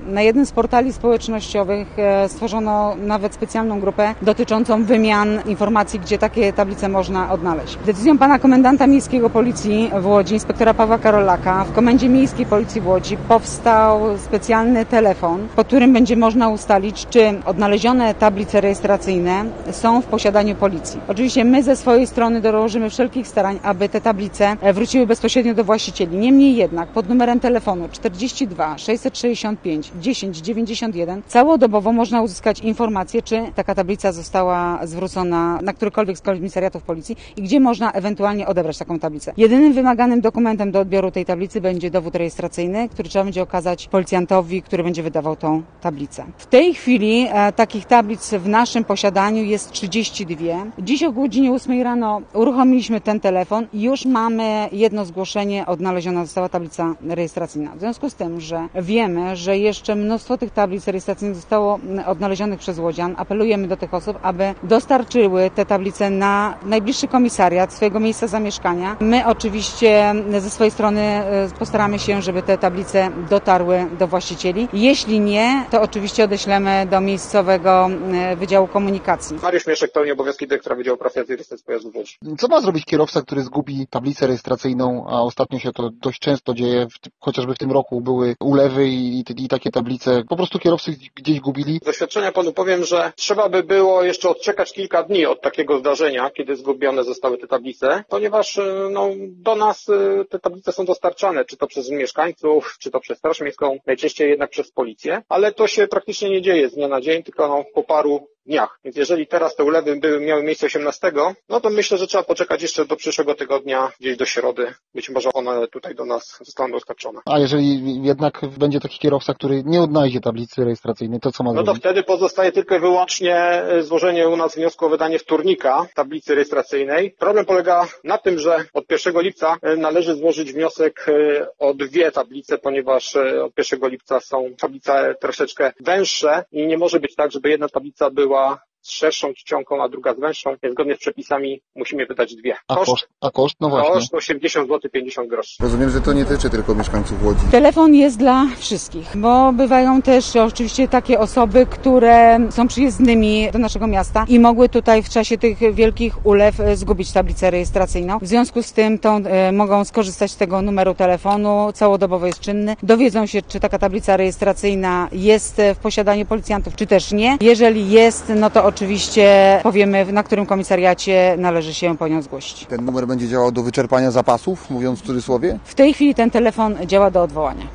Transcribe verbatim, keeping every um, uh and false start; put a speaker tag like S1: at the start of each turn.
S1: Na jednym z portali społecznościowych stworzono nawet specjalną grupę dotyczącą wymian informacji, gdzie takie tablice można odnaleźć. Decyzją pana komendanta miejskiego Policji w Łodzi, inspektora Pawła Karolaka, w Komendzie Miejskiej Policji w Łodzi powstał specjalny telefon, po którym będzie można ustalić, czy odnalezione tablice rejestracyjne są w posiadaniu policji. Oczywiście my ze swojej strony dołożymy wszelkich starań, aby te tablice wróciły bezpośrednio do właścicieli. Niemniej jednak pod numerem telefonu czterdzieści dwa sześćset sześćdziesiąt pięć dziesięć dziewięćdziesiąt jeden całodobowo można uzyskać informację, czy taka tablica została zwrócona na którykolwiek z komisariatów policji i gdzie można ewentualnie odebrać taką tablicę. Jedynym wymaganym dokumentem do odbioru tej tablicy będzie dowód rejestracyjny, który trzeba będzie okazać policjantowi, który będzie wydawał tą tablicę. W tej chwili e, takich tablic w naszym posiadaniu jest trzydzieści dwie. Dziś o godzinie ósmej rano uruchomiliśmy ten telefon i już mamy jedno zgłoszenie, odnaleziona została tablica rejestracyjna. W związku z tym, że wiemy, że jeszcze mnóstwo tych tablic rejestracyjnych zostało odnalezionych przez łodzian, apelujemy do tych osób, aby dostarczyły te tablice na najbliższy komisariat swojego miejsca zamieszkania. My oczywiście ze swojej strony postaramy się, żeby te tablice dotarły do właścicieli. Jeśli nie, to oczywiście odeślemy do miejscowego Wydziału Komunikacji.
S2: Mariusz Mieszek pełni obowiązki dyrektora Wydziału Praw jazdy i rejestracji pojazdów w Łodzi.
S3: Co ma zrobić kierowca, który zgubi tablicę rejestracyjną, a ostatnio się to dość często dzieje, w, chociażby w tym roku były ulewy i, i, i takie tablice, po prostu kierowcy gdzieś gubili?
S2: Z doświadczenia panu powiem, że trzeba by było jeszcze odczekać kilka dni od takiego zdarzenia, kiedy zgubione zostały te tablice, ponieważ no, do nas te tablice są dostarczane, czy to przez mieszkańców, czy to przez Straż Miejską, najczęściej jednak przez policję, ale to się praktycznie nie dzieje z dnia na dzień, tylko no, po paru dniach. Więc jeżeli teraz te ulewy były, miały miejsce osiemnastego, no to myślę, że trzeba poczekać jeszcze do przyszłego tygodnia, gdzieś do środy. Być może one tutaj do nas zostaną dostarczone.
S3: A jeżeli jednak będzie taki kierowca, który nie odnajdzie tablicy rejestracyjnej, to co ma
S2: no
S3: zrobić?
S2: No to wtedy pozostaje tylko i wyłącznie złożenie u nas wniosku o wydanie wtórnika tablicy rejestracyjnej. Problem polega na tym, że od pierwszego lipca należy złożyć wniosek o dwie tablice, ponieważ od pierwszego lipca są tablice troszeczkę węższe i nie może być tak, żeby jedna tablica była z szerszą czcionką, a druga z węższą. Zgodnie z przepisami musimy wydać dwie.
S3: A koszt? A koszt? No właśnie.
S2: Koszt osiemdziesiąt złotych pięćdziesiąt groszy.
S4: Rozumiem, że to nie tyczy tylko mieszkańców Łodzi.
S1: Telefon jest dla wszystkich, bo bywają też oczywiście takie osoby, które są przyjezdnymi do naszego miasta i mogły tutaj w czasie tych wielkich ulew zgubić tablicę rejestracyjną. W związku z tym to, e, mogą skorzystać z tego numeru telefonu, całodobowo jest czynny. Dowiedzą się, czy taka tablica rejestracyjna jest w posiadaniu policjantów, czy też nie. Jeżeli jest, no to oczywiście powiemy, na którym komisariacie należy się po nią zgłosić.
S4: Ten numer będzie działał do wyczerpania zapasów, mówiąc w cudzysłowie?
S1: W tej chwili ten telefon działa do odwołania.